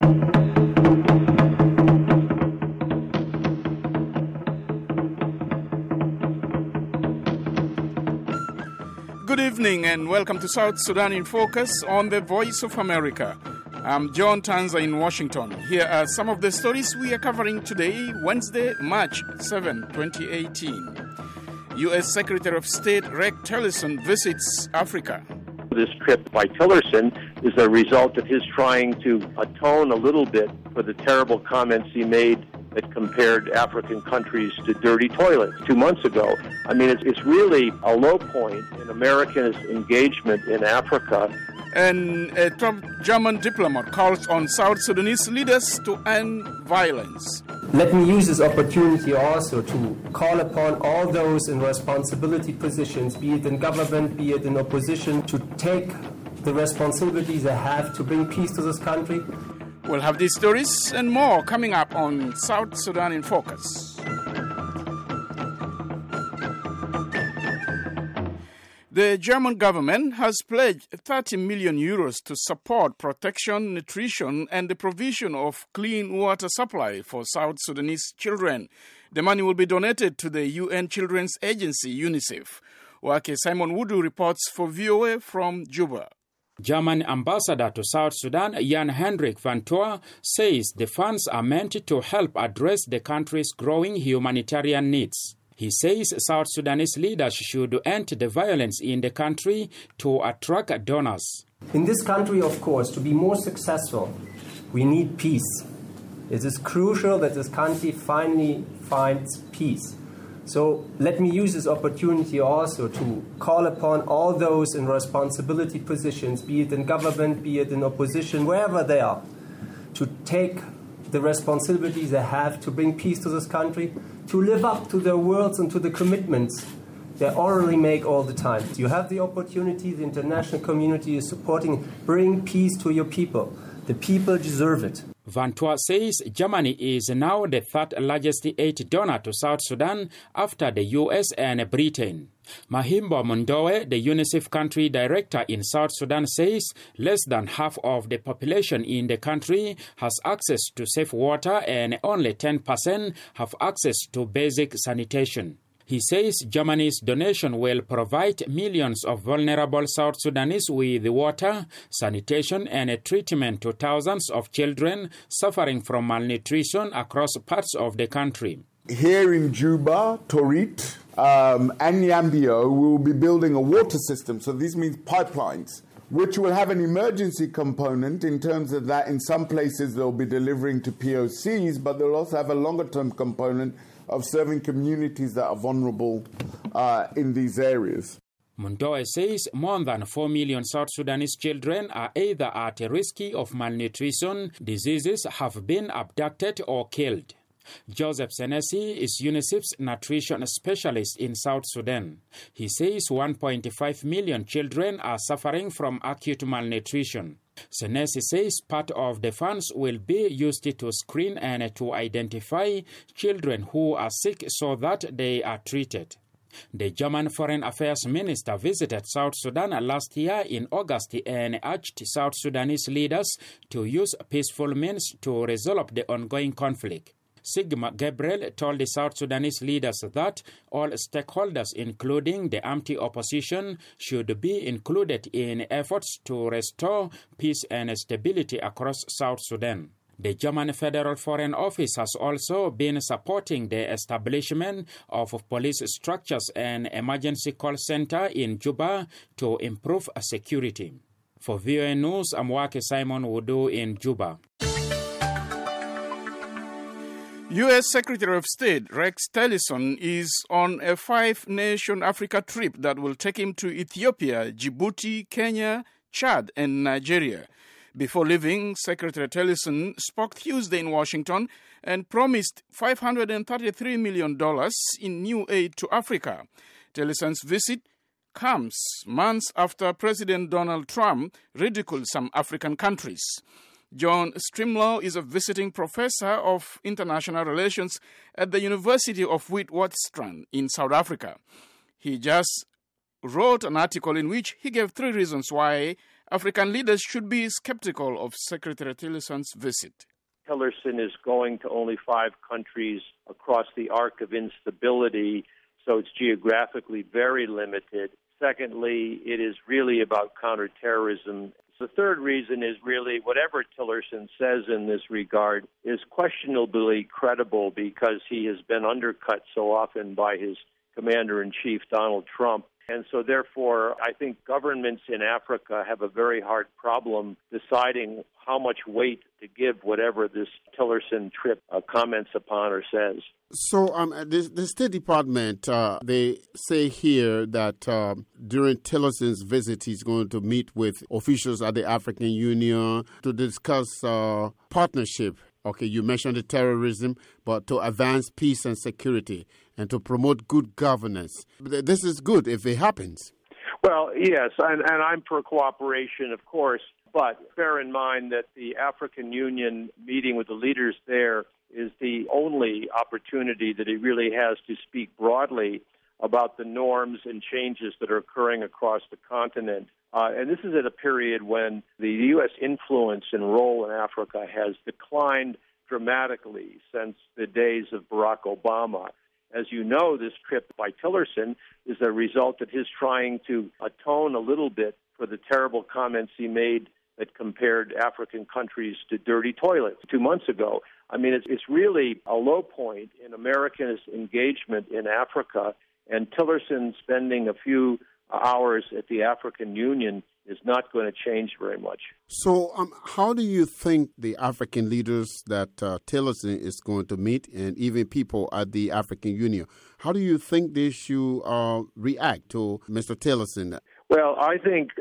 Good evening and welcome to South Sudan in Focus on the Voice of America. I'm John Tanza in Washington. Here are some of the stories we are covering today, Wednesday, March 7, 2018. U.S. Secretary of State Rex Tillerson visits Africa. This trip by Tillerson is a result of his trying to atone a little bit for the terrible comments he made that compared African countries to dirty toilets 2 months ago. I mean, it's really a low point in America's engagement in Africa. And a top German diplomat calls on South Sudanese leaders to end violence. Let me use this opportunity also to call upon all those in responsibility positions, be it in government, be it in opposition, to take the responsibilities they have to bring peace to this country. We'll have these stories and more coming up on South Sudan in Focus. The German government has pledged 30 million euros to support protection, nutrition, and the provision of clean water supply for South Sudanese children. The money will be donated to the UN Children's Agency, UNICEF. Wake Simon Wudu reports for VOA from Juba. German ambassador to South Sudan, Jan-Hendrik van Toor, says the funds are meant to help address the country's growing humanitarian needs. He says South Sudanese leaders should end the violence in the country to attract donors. In this country, of course, to be more successful, we need peace. It is crucial that this country finally finds peace. So let me use this opportunity also to call upon all those in responsibility positions, be it in government, be it in opposition, wherever they are, to take the responsibilities they have to bring peace to this country, to live up to their words and to the commitments they orally make all the time. You have the opportunity, the international community is supporting, bring peace to your people. The people deserve it. Van Toor says Germany is now the third largest aid donor to South Sudan after the US and Britain. Mahimbo Mundoe, the UNICEF country director in South Sudan, says less than half of the population in the country has access to safe water and only 10% have access to basic sanitation. He says Germany's donation will provide millions of vulnerable South Sudanese with water, sanitation, and treatment to thousands of children suffering from malnutrition across parts of the country. Here in Juba, Torit, and Nyambio, we will be building a water system. So this means pipelines, which will have an emergency component in terms of that in some places they'll be delivering to POCs, but they'll also have a longer-term component of serving communities that are vulnerable in these areas. Mundoe says more than 4 million South Sudanese children are either at risk of malnutrition, diseases, have been abducted or killed. Joseph Senesi is UNICEF's nutrition specialist in South Sudan. He says 1.5 million children are suffering from acute malnutrition. Senesi says part of the funds will be used to screen and to identify children who are sick so that they are treated. The German Foreign Affairs Minister visited South Sudan last year in August and urged South Sudanese leaders to use peaceful means to resolve the ongoing conflict. Sigmar Gabriel told the South Sudanese leaders that all stakeholders, including the anti-opposition, should be included in efforts to restore peace and stability across South Sudan. The German Federal Foreign Office has also been supporting the establishment of police structures and emergency call center in Juba to improve security. For VOA News, I'm Wake Simon Wudu in Juba. U.S. Secretary of State Rex Tillerson is on a 5-nation Africa trip that will take him to Ethiopia, Djibouti, Kenya, Chad, and Nigeria. Before leaving, Secretary Tillerson spoke Tuesday in Washington and promised $533 million in new aid to Africa. Tillerson's visit comes months after President Donald Trump ridiculed some African countries. John Strimlow is a visiting professor of international relations at the University of Witwatersrand in South Africa. He just wrote an article in which he gave 3 reasons why African leaders should be skeptical of Secretary Tillerson's visit. Tillerson is going to only 5 countries across the arc of instability, so it's geographically very limited. Secondly, it is really about counterterrorism. The third reason is really whatever Tillerson says in this regard is questionably credible because he has been undercut so often by his commander-in-chief, Donald Trump. And so, therefore, I think governments in Africa have a very hard problem deciding how much weight to give whatever this Tillerson trip comments upon or says. So the State Department, they say here that during Tillerson's visit, he's going to meet with officials at the African Union to discuss partnership. Okay, you mentioned the terrorism, but to advance peace and security and to promote good governance. This is good if it happens. Well, yes, and I'm for cooperation, of course, but bear in mind that the African Union meeting with the leaders there is the only opportunity that he really has to speak broadly about the norms and changes that are occurring across the continent. And this is at a period when the U.S. influence and role in Africa has declined dramatically since the days of Barack Obama. As you know, this trip by Tillerson is a result of his trying to atone a little bit for the terrible comments he made that compared African countries to dirty toilets 2 months ago. I mean, it's really a low point in America's engagement in Africa, and Tillerson spending a few hours at the African Union is not going to change very much. So how do you think the African leaders that Tillerson is going to meet and even people at the African Union, how do you think they should react to Mr. Tillerson? Well, I think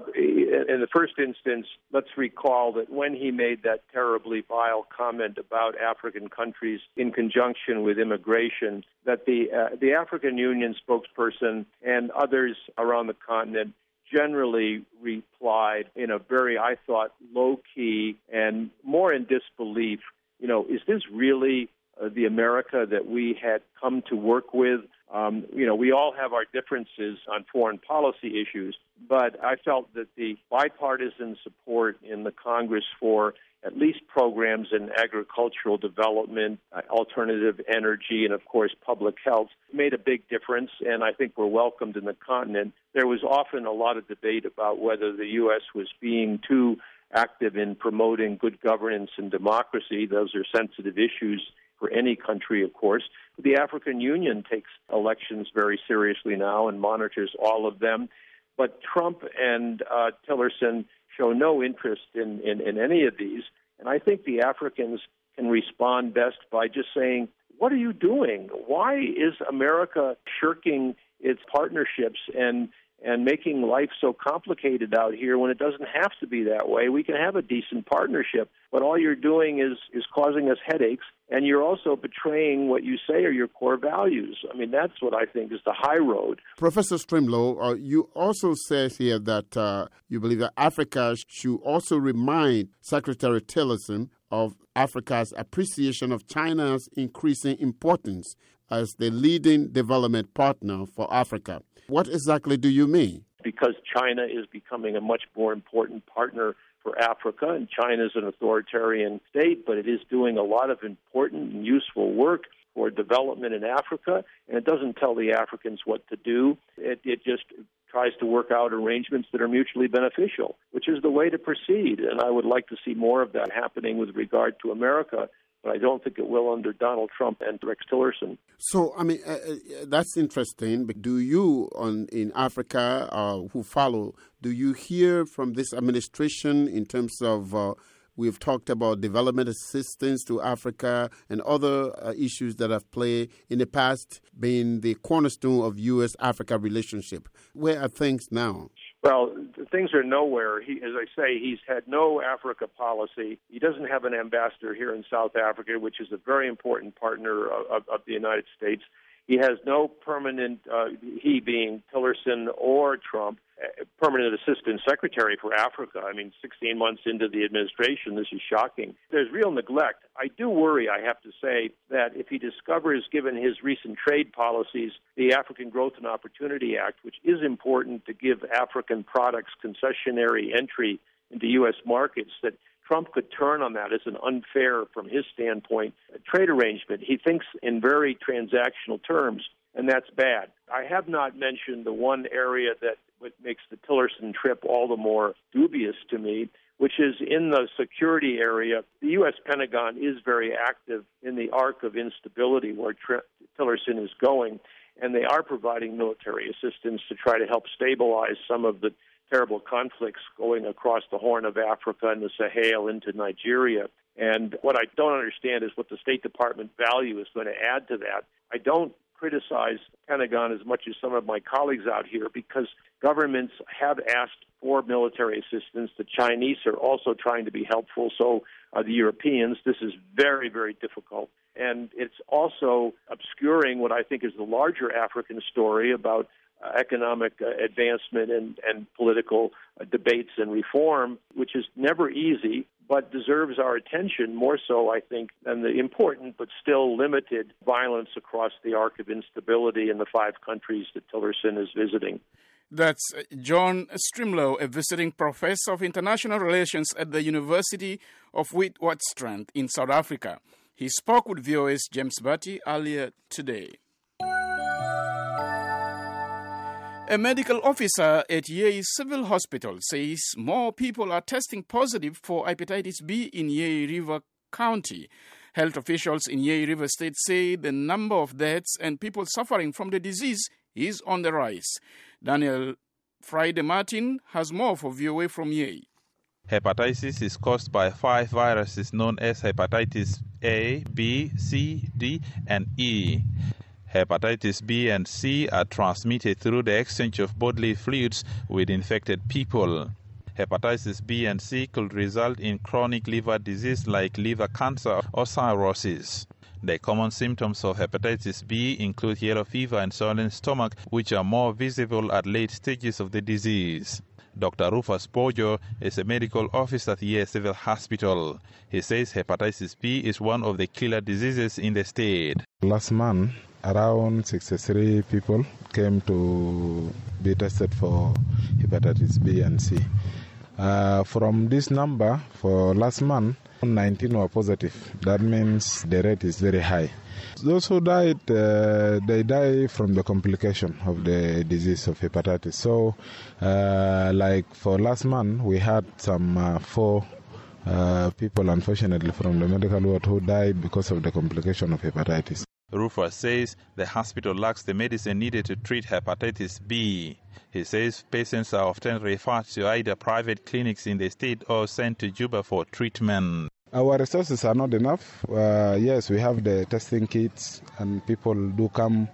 in the first instance, let's recall that when he made that terribly vile comment about African countries in conjunction with immigration, that the African Union spokesperson and others around the continent generally replied in a very, I thought, low-key and more in disbelief. You know, is this really the America that we had come to work with? We all have our differences on foreign policy issues, but I felt that the bipartisan support in the Congress for at least programs in agricultural development, alternative energy, and, of course, public health made a big difference, and I think were welcomed in the continent. There was often a lot of debate about whether the U.S. was being too active in promoting good governance and democracy. Those are sensitive issues for any country, of course. The African Union takes elections very seriously now and monitors all of them. But Trump and Tillerson show no interest in any of these. And I think the Africans can respond best by just saying, what are you doing? Why is America shirking its partnerships and making life so complicated out here when it doesn't have to be that way? We can have a decent partnership, but all you're doing is causing us headaches, and you're also betraying what you say are your core values. I mean, that's what I think is the high road. Professor Strimlow, you also said here that you believe that Africa should also remind Secretary Tillerson of Africa's appreciation of China's increasing importance as the leading development partner for Africa. What exactly do you mean? Because China is becoming a much more important partner for Africa, and China is an authoritarian state, but it is doing a lot of important and useful work for development in Africa, and it doesn't tell the Africans what to do. It just tries to work out arrangements that are mutually beneficial, which is the way to proceed, and I would like to see more of that happening with regard to America, but I don't think it will under Donald Trump and Rex Tillerson. So, I mean, that's interesting. But do you, in Africa, who follow, do you hear from this administration in terms of, we've talked about development assistance to Africa and other issues that have played in the past being the cornerstone of U.S.-Africa relationship. Where are things now? Well, things are nowhere. As I say, he's had no Africa policy. He doesn't have an ambassador here in South Africa, which is a very important partner of the United States. He has no permanent, he being Tillerson or Trump, permanent assistant secretary for Africa. I mean, 16 months into the administration, this is shocking. There's real neglect. I do worry, I have to say, that if he discovers, given his recent trade policies, the African Growth and Opportunity Act, which is important to give African products concessionary entry into U.S. markets, that Trump could turn on that as an unfair, from his standpoint, trade arrangement. He thinks in very transactional terms, and that's bad. I have not mentioned the one area that makes the Tillerson trip all the more dubious to me, which is in the security area. The U.S. Pentagon is very active in the arc of instability where Tillerson is going, and they are providing military assistance to try to help stabilize some of the terrible conflicts going across the Horn of Africa and the Sahel into Nigeria. And what I don't understand is what the State Department value is going to add to that. I don't criticize the Pentagon as much as some of my colleagues out here, because governments have asked for military assistance. The Chinese are also trying to be helpful, so are the Europeans. This is very, very difficult. And it's also obscuring what I think is the larger African story about economic advancement and political debates and reform, which is never easy, but deserves our attention more so, I think, than the important but still limited violence across the arc of instability in the 5 countries that Tillerson is visiting. That's John Strimlow, a visiting professor of international relations at the University of Witwatersrand in South Africa. He spoke with VOA's James Batty earlier today. A medical officer at Yei Civil Hospital says more people are testing positive for hepatitis B in Yei River County. Health officials in Yei River State say the number of deaths and people suffering from the disease is on the rise. Daniel Friday Martin has more for VOA from Yei. Hepatitis is caused by 5 viruses known as hepatitis A, B, C, D, and E. Hepatitis B and C are transmitted through the exchange of bodily fluids with infected people. Hepatitis B and C could result in chronic liver disease like liver cancer or cirrhosis. The common symptoms of hepatitis B include yellow fever and swollen stomach, which are more visible at late stages of the disease. Dr. Rufus Bojo is a medical officer at Yei Civil Hospital. He says hepatitis B is one of the killer diseases in the state. Last month, around 63 people came to be tested for hepatitis B and C. From this number, for last month, 19 were positive. That means the rate is very high. Those who died, they die from the complication of the disease of hepatitis. So, like for last month, we had some 4 people, unfortunately, from the medical ward who died because of the complication of hepatitis. Rufus says the hospital lacks the medicine needed to treat hepatitis B. He says patients are often referred to either private clinics in the state or sent to Juba for treatment. Our resources are not enough. Yes, we have the testing kits and people do come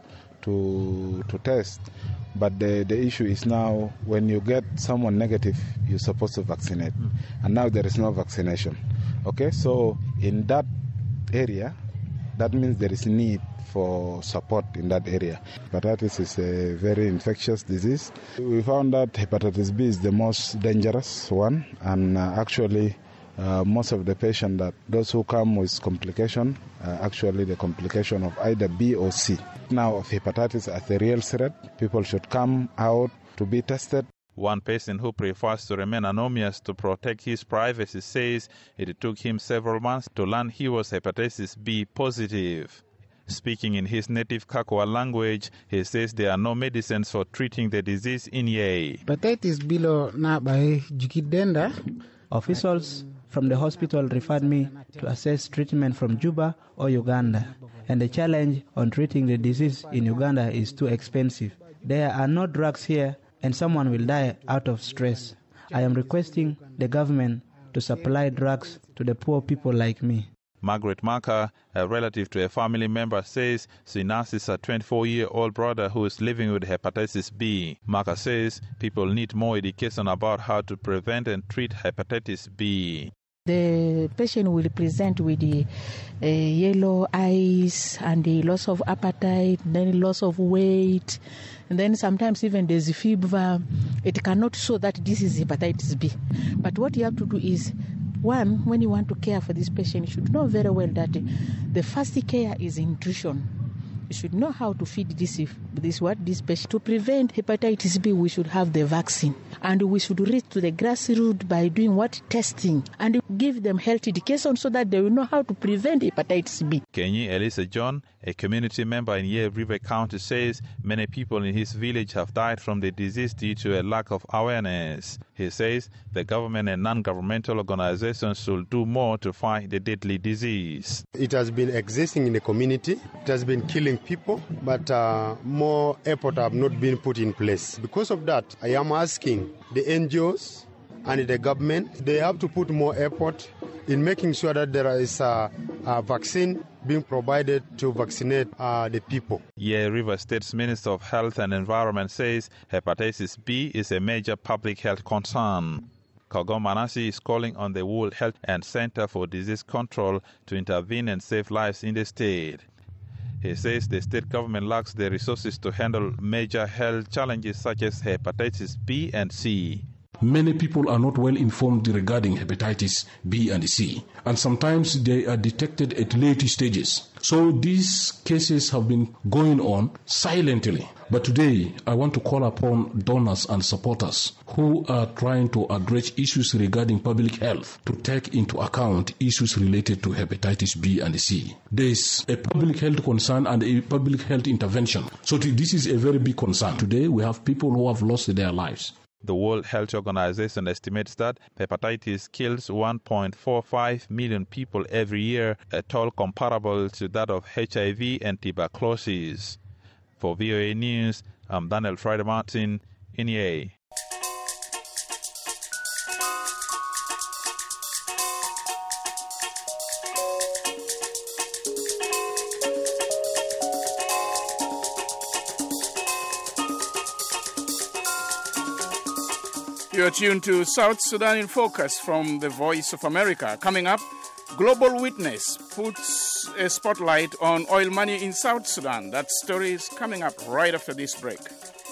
to test. But the issue is now when you get someone negative, you're supposed to vaccinate. And now there is no vaccination. Okay, so in that area, that means there is need for support in that area. Hepatitis is a very infectious disease. We found that hepatitis B is the most dangerous one, and actually most of the patients, those who come with complication, actually the complication of either B or C. Now of hepatitis as a real threat, people should come out to be tested. One person who prefers to remain anonymous to protect his privacy says it took him several months to learn he was hepatitis B positive. Speaking in his native Kakwa language, he says there are no medicines for treating the disease in Yei. Hepatitis B na by jikidenda. Officials from the hospital referred me to assess treatment from Juba or Uganda, and the challenge on treating the disease in Uganda is too expensive. There are no drugs here, and someone will die out of stress. I am requesting the government to supply drugs to the poor people like me. Margaret Marker, a relative to a family member, says she nurses a 24-year-old brother who is living with hepatitis B. Marker says people need more education about how to prevent and treat hepatitis B. The patient will present with the yellow eyes and the loss of appetite, then loss of weight, and then sometimes even there's fever. It cannot show that this is hepatitis B. But what you have to do is, one, when you want to care for this patient, you should know very well that the first care is nutrition. You should know how to feed this patient. To prevent hepatitis B, we should have the vaccine. And we should reach to the grassroots by doing testing and give them health education so that they will know how to prevent hepatitis B. Kenyi Elisa John, a community member in Yale River County, says many people in his village have died from the disease due to a lack of awareness. He says the government and non-governmental organizations should do more to fight the deadly disease. It has been existing in the community. It has been killing people, but more effort have not been put in place. Because of that, I am asking the NGOs and the government, they have to put more effort in making sure that there is a vaccine being provided to vaccinate the people. Yale River State's Minister of Health and Environment says hepatitis B is a major public health concern. Kogom Manasi is calling on the World Health and Center for Disease Control to intervene and save lives in the state. He says the state government lacks the resources to handle major health challenges such as hepatitis B and C. Many people are not well informed regarding hepatitis B and C, and sometimes they are detected at late stages. So these cases have been going on silently. But today, I want to call upon donors and supporters who are trying to address issues regarding public health to take into account issues related to hepatitis B and C. There is a public health concern and a public health intervention. So this is a very big concern. Today, we have people who have lost their lives. The World Health Organization estimates that hepatitis kills 1.45 million people every year, a toll comparable to that of HIV and tuberculosis. For VOA News, I'm Daniel Friday Martin in Yei. You're tuned to South Sudan in Focus from the Voice of America. Coming up, Global Witness puts a spotlight on oil money in South Sudan. That story is coming up right after this break.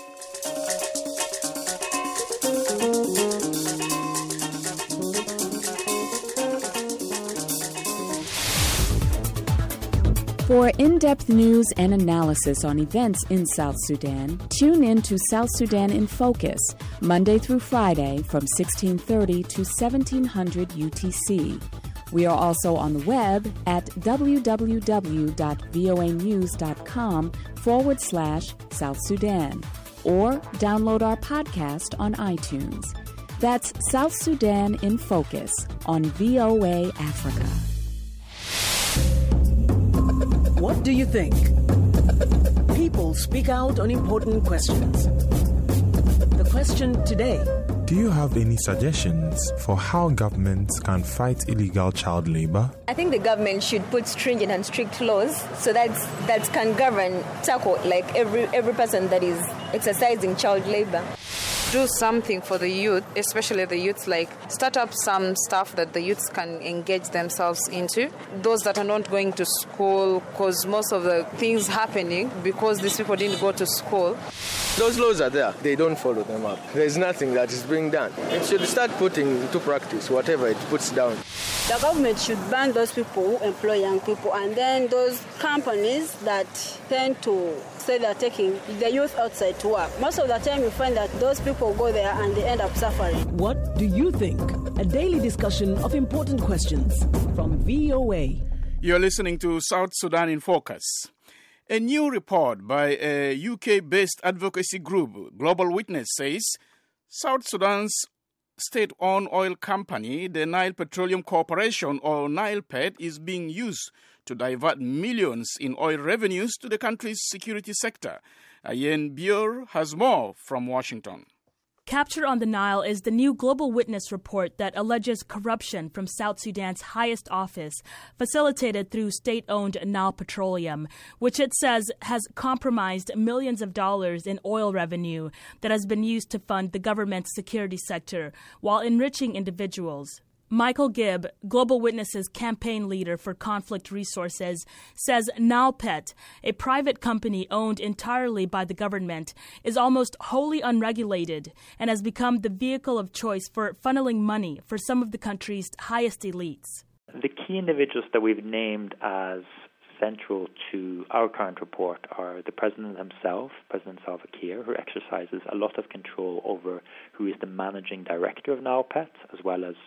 For in-depth news and analysis on events in South Sudan, tune in to South Sudan in Focus, Monday through Friday from 1630 to 1700 UTC. We are also on the web at www.voanews.com/South Sudan, or download our podcast on iTunes. That's South Sudan in Focus on VOA Africa. What do you think? People speak out on important questions. The question today: do you have any suggestions for how governments can fight illegal child labor? I think the government should put stringent and strict laws so that can tackle like every person that is exercising child labor. Do something for the youth, especially the youths, like start up some stuff that the youths can engage themselves into. Those that are not going to school, because most of the things happening because these people didn't go to school. Those laws are there. They don't follow them up. There's nothing that is being done. It should start putting into practice whatever it puts down. The government should ban those people who employ young people, and then those companies that tend to say they're taking the youth outside to work. Most of the time you find that those people go there and they end up suffering. What do you think? A daily discussion of important questions from VOA. You're listening to South Sudan in Focus. A new report by a UK-based advocacy group, Global Witness, says South Sudan's state-owned oil company, the Nile Petroleum Corporation, or NilePet, is being used to divert millions in oil revenues to the country's security sector. Ayen Bior has more from Washington. Capture on the Nile is the new Global Witness report that alleges corruption from South Sudan's highest office, facilitated through state-owned Nile Petroleum, which it says has compromised millions of dollars in oil revenue that has been used to fund the government's security sector while enriching individuals. Michael Gibb, Global Witness's campaign leader for conflict resources, says NALPET, a private company owned entirely by the government, is almost wholly unregulated and has become the vehicle of choice for funneling money for some of the country's highest elites. The key individuals that we've named as central to our current report are the President himself, President Salva Kiir, who exercises a lot of control over who is the managing director of NALPET, as well as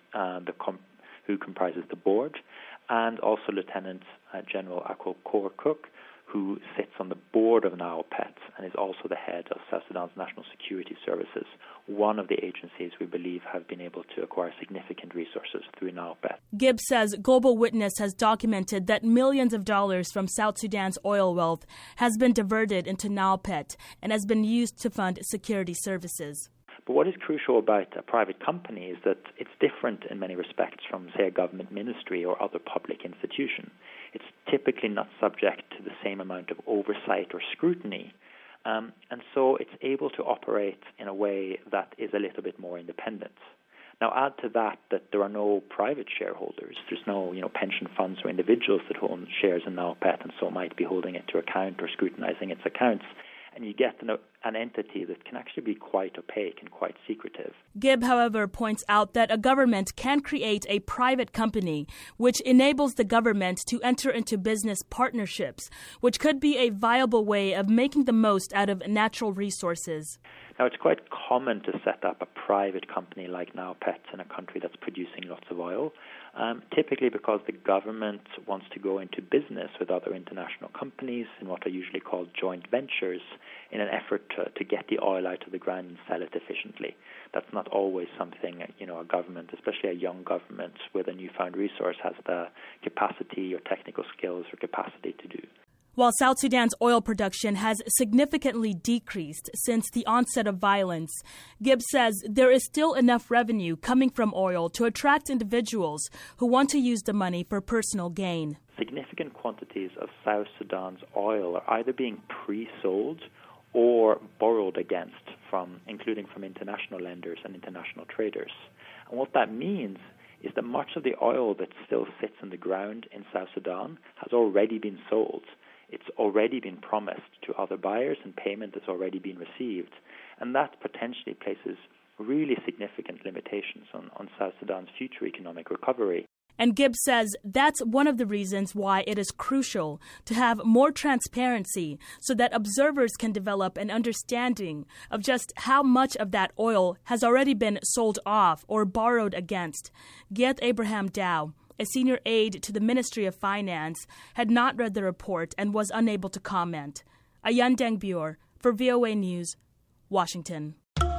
who comprises the board, and also Lieutenant General Akol Kor Cook, who sits on the board of NALPET and is also the head of South Sudan's National Security Services, one of the agencies we believe have been able to acquire significant resources through NALPET. Gibb says Global Witness has documented that millions of dollars from South Sudan's oil wealth has been diverted into NALPET and has been used to fund security services. But what is crucial about a private company is that it's different in many respects from, say, a government ministry or other public institution. It's typically not subject to the same amount of oversight or scrutiny, and so it's able to operate in a way that is a little bit more independent. Now, add to that there are no private shareholders. There's no, pension funds or individuals that own shares in NALPET and so might be holding it to account or scrutinizing its accounts. And you get an entity that can actually be quite opaque and quite secretive. Gibb, however, points out that a government can create a private company which enables the government to enter into business partnerships, which could be a viable way of making the most out of natural resources. Now, it's quite common to set up a private company like NALPET in a country that's producing lots of oil, typically because the government wants to go into business with other international companies in what are usually called joint ventures in an effort to get the oil out of the ground and sell it efficiently. That's not always something, a government, especially a young government with a newfound resource, has the capacity or technical skills or capacity to do. While South Sudan's oil production has significantly decreased since the onset of violence, Gibb says there is still enough revenue coming from oil to attract individuals who want to use the money for personal gain. Significant quantities of South Sudan's oil are either being pre-sold or borrowed against, including from international lenders and international traders. And what that means is that much of the oil that still sits in the ground in South Sudan has already been sold. It's already been promised to other buyers and payment has already been received. And that potentially places really significant limitations on South Sudan's future economic recovery. And Gibb says that's one of the reasons why it is crucial to have more transparency so that observers can develop an understanding of just how much of that oil has already been sold off or borrowed against. Giat Abraham Dow, a senior aide to the Ministry of Finance, had not read the report and was unable to comment. Ayan Dengbyor for VOA News, Washington.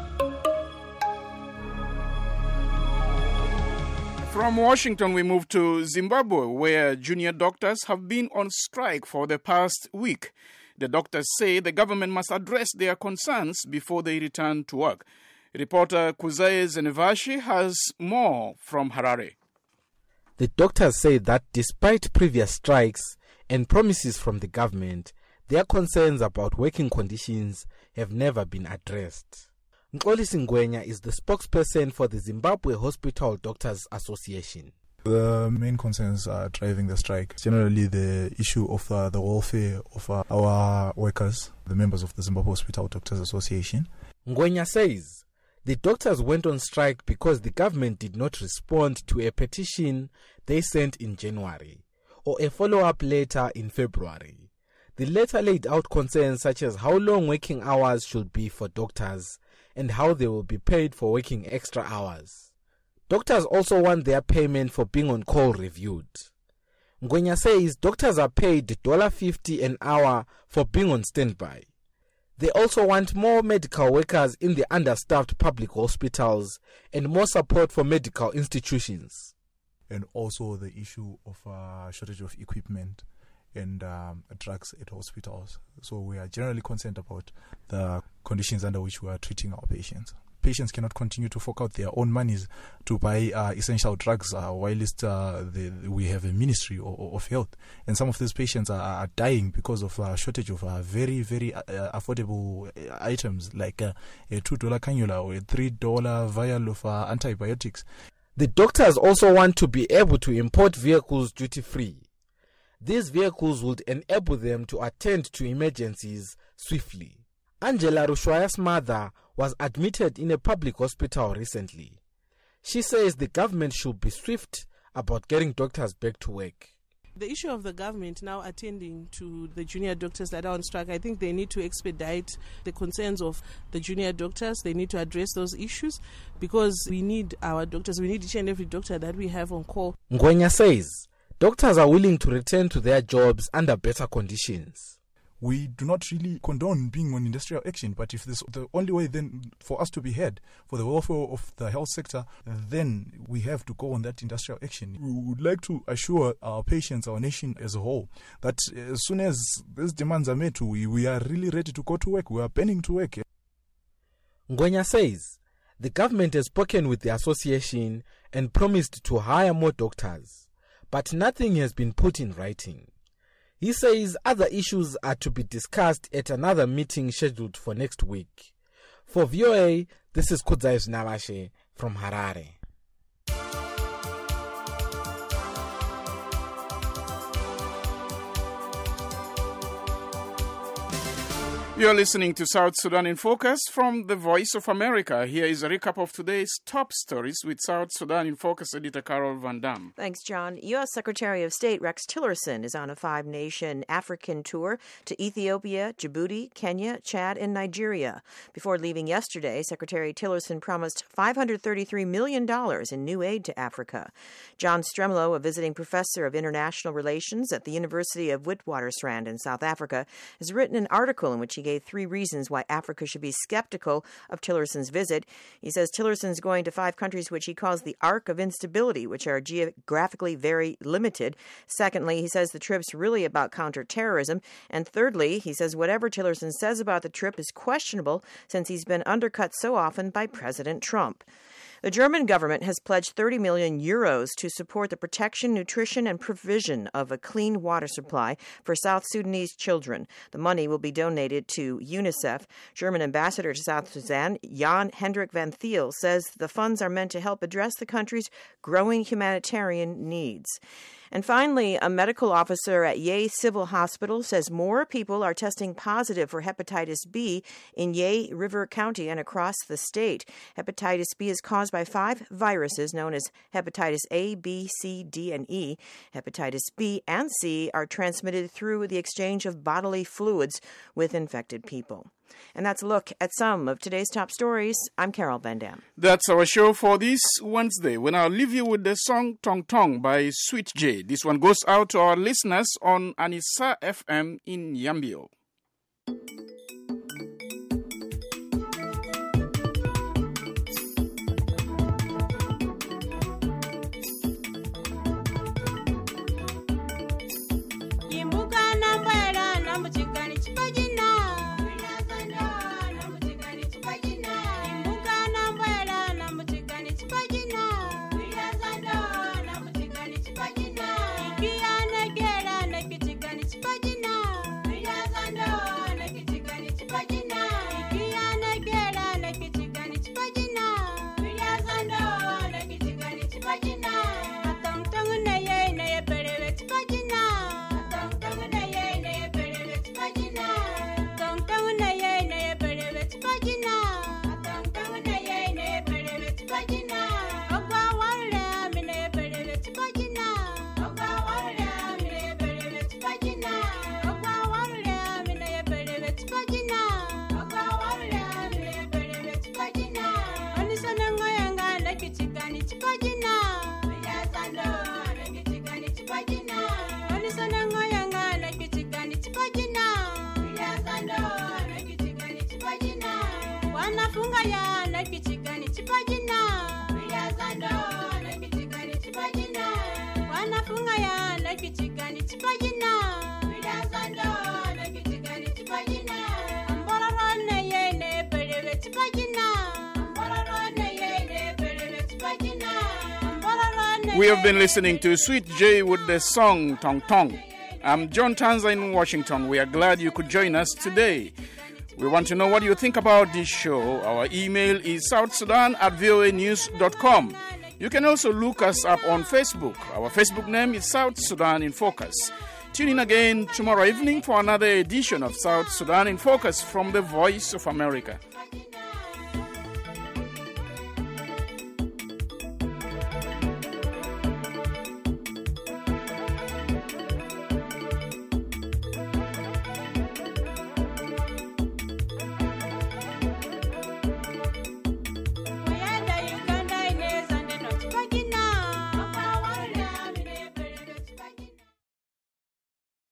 From Washington, we move to Zimbabwe, where junior doctors have been on strike for the past week. The doctors say the government must address their concerns before they return to work. Reporter Kuzaye Zenevashi has more from Harare. The doctors say that despite previous strikes and promises from the government, their concerns about working conditions have never been addressed. Nkolisi Ngwenya is the spokesperson for the Zimbabwe Hospital Doctors Association. The main concerns are driving the strike. Generally, the issue of the welfare of our workers, the members of the Zimbabwe Hospital Doctors Association. Ngwenya says the doctors went on strike because the government did not respond to a petition they sent in January or a follow-up letter in February. The letter laid out concerns such as how long working hours should be for doctors and how they will be paid for working extra hours. Doctors also want their payment for being on call reviewed. Ngwenya says doctors are paid $50 an hour for being on standby. They also want more medical workers in the understaffed public hospitals and more support for medical institutions. And also the issue of shortage of equipment and drugs at hospitals. So we are generally concerned about the conditions under which we are treating our patients. Patients cannot continue to fork out their own monies to buy essential drugs while we have a ministry of health. And some of these patients are dying because of a shortage of very, very affordable items like a $2 cannula or a $3 vial of antibiotics. The doctors also want to be able to import vehicles duty-free. These vehicles would enable them to attend to emergencies swiftly. Angela Rushwaya's mother was admitted in a public hospital recently. She says the government should be swift about getting doctors back to work. The issue of the government now attending to the junior doctors that are on strike, I think they need to expedite the concerns of the junior doctors. They need to address those issues because we need our doctors. We need each and every doctor that we have on call. Ngwenya says doctors are willing to return to their jobs under better conditions. We do not really condone being on industrial action, but if this the only way then for us to be heard for the welfare of the health sector, then we have to go on that industrial action. We would like to assure our patients, our nation as a whole, that as soon as these demands are met, we are really ready to go to work. We are planning to work. Ngwenya says the government has spoken with the association and promised to hire more doctors, but nothing has been put in writing. He says other issues are to be discussed at another meeting scheduled for next week. For VOA, this is Kudzai Navashe from Harare. You're listening to South Sudan in Focus from the Voice of America. Here is a recap of today's top stories with South Sudan in Focus editor Carol Van Dam. Thanks, John. U.S. Secretary of State Rex Tillerson is on a 5-nation African tour to Ethiopia, Djibouti, Kenya, Chad, and Nigeria. Before leaving yesterday, Secretary Tillerson promised $533 million in new aid to Africa. John Stremlow, a visiting professor of international relations at the University of Witwatersrand in South Africa, has written an article in which he gave 3 reasons why Africa should be skeptical of Tillerson's visit. He says Tillerson's going to 5 countries which he calls the arc of instability, which are geographically very limited. Secondly, he says the trip's really about counterterrorism. And thirdly, he says whatever Tillerson says about the trip is questionable since he's been undercut so often by President Trump. The German government has pledged 30 million euros to support the protection, nutrition, and provision of a clean water supply for South Sudanese children. The money will be donated to UNICEF. German ambassador to South Sudan, Jan Hendrik van Thiel, says the funds are meant to help address the country's growing humanitarian needs. And finally, a medical officer at Yei Civil Hospital says more people are testing positive for hepatitis B in Yei River County and across the state. Hepatitis B is caused by 5 viruses known as hepatitis A, B, C, D, and E. Hepatitis B and C are transmitted through the exchange of bodily fluids with infected people. And that's a look at some of today's top stories. I'm Carol Van Dam. That's our show for this Wednesday. When I'll leave you with the song Tong Tong by Sweet J. This one goes out to our listeners on Anissa FM in Yambio. We have been listening to Sweet J with the song Tong Tong. I'm John Tanza in Washington. We are glad you could join us today. We want to know what you think about this show. Our email is southsudan@voanews.com. You can also look us up on Facebook. Our Facebook name is South Sudan in Focus. Tune in again tomorrow evening for another edition of South Sudan in Focus from the Voice of America.